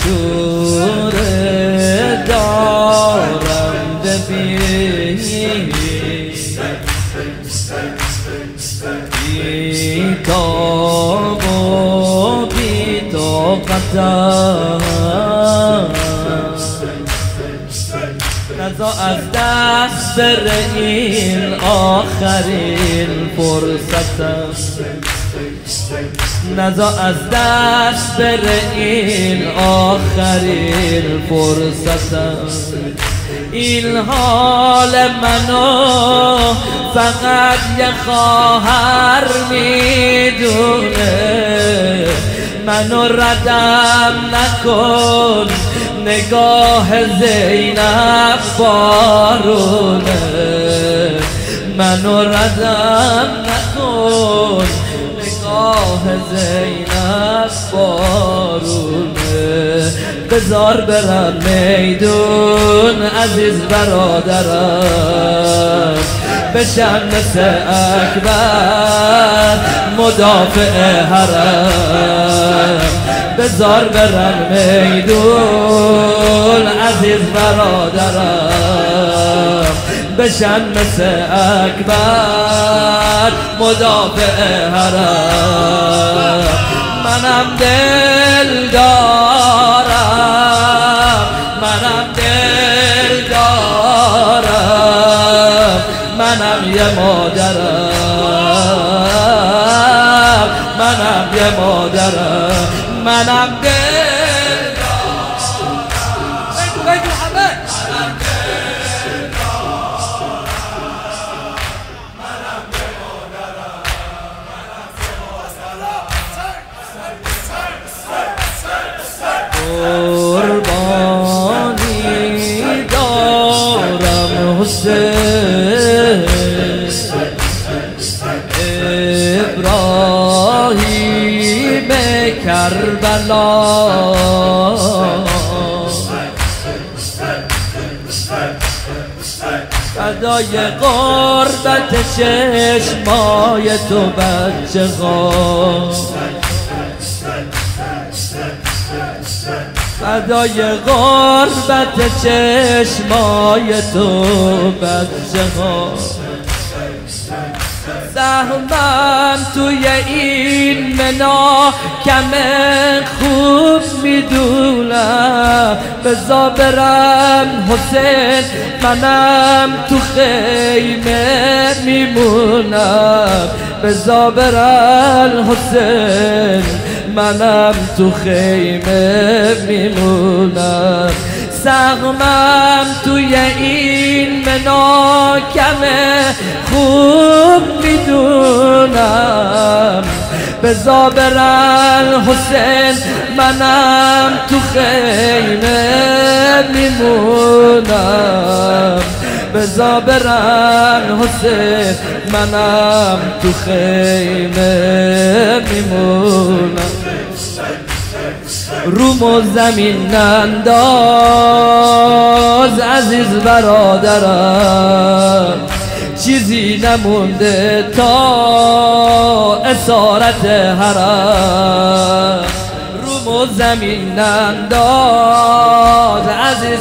منصور دارم ببین بیتاب و بی‌طاقتم نزا از دست بره این آخرین فرصتم نزا از دست بره این آخرین فرصتم این حال منو فقط یه خواهر میدونه منو ردم نکن نگاه زینب بارونه منو ردم نکن نگاه زینب بارونه بذار برم میدون عزیز برادرم بشم مثل اکبر مدافع حرم بذار برم میدون عزیز برادرم بشم مثل اکبر مدافع حرم منم دل دارم منم دل دارم منم یه مادرم منم یه مادرم منم دل دارم بگو همه منم دل دارم منم یه مادرم قربانی دارم حسین ابراهیم کربلا فدای قربت چشمای تو بچه ها فدای قربت چشمای تو بچه ها سهمم توی این منا کمه خوب میدونم بذار برم حسین منم تو خیمه میمونم بذار برم حسین منم تو خیمه میمونم سهمم توی این منا کمه خوب میدونم بذار برن حسین منم تو خیمه میمونم بذار برن حسین منم تو خیمه میمونم روم و زمین ننداز عزیز برادرم چیزی نمونده تا اسارت حرم روم و زمین ننداز عزیز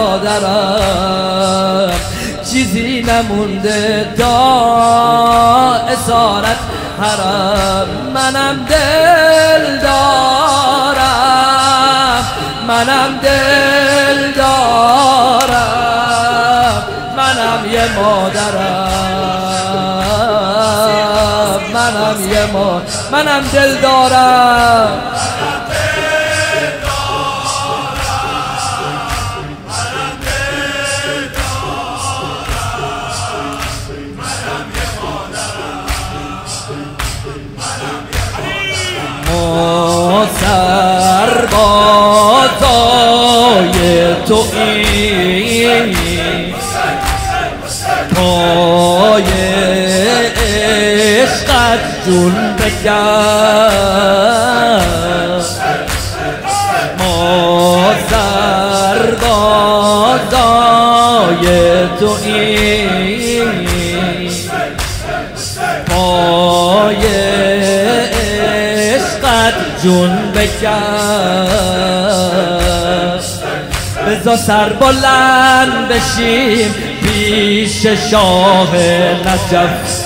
برادرم چیزی نمونده تا اسارت حرم منم دل دارم منم دل دارم منم یه مادرم منم یه منم دل دارم سربازای تو این پای عشقت جون بکن ما سربازای تو این پای عشقت جون بکش بذار سر بلند بشیم پیش شاه نجف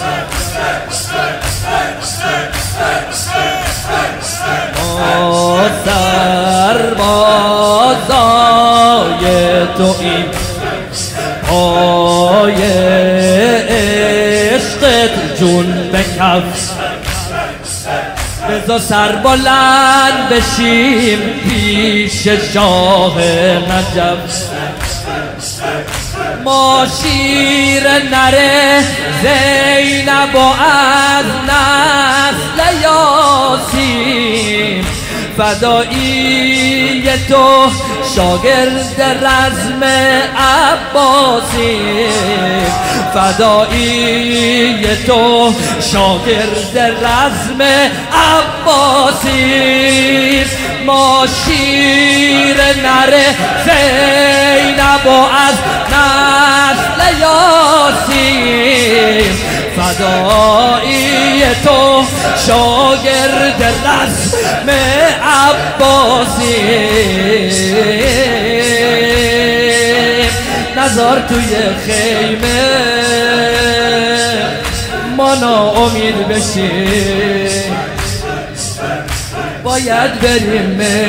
سربازای تو این پای عشقت جون بکف بذار سر بلند بشیم پیش شاه نجف ما شیر نره زینب و از نسل یاسین فدایی تو شاگرد رزم عباسی فدایی تو شاگرد رزم عباسی ما شیر نره زینب و از نسل یاسین فدایی تو شاگرد رزم عباسی نزار توی خیمه ما ناامید بشیم باید بریم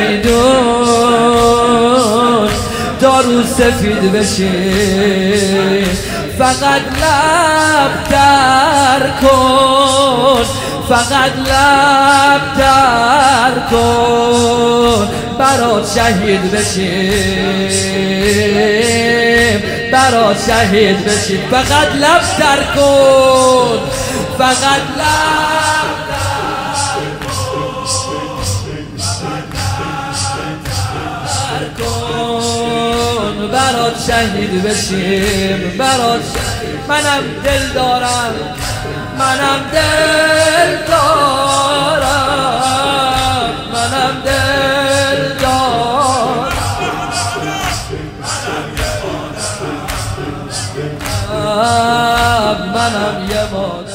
میدون دارو سفید بشیم فقط لب در کن فقط لب در کن برات شهید بشیم برات شهید بشیم فقط لب در کن فقط لب در کن برات شهید بشیم برات منم دل دارم منم دل دارم منم دل دارم منم یه مادر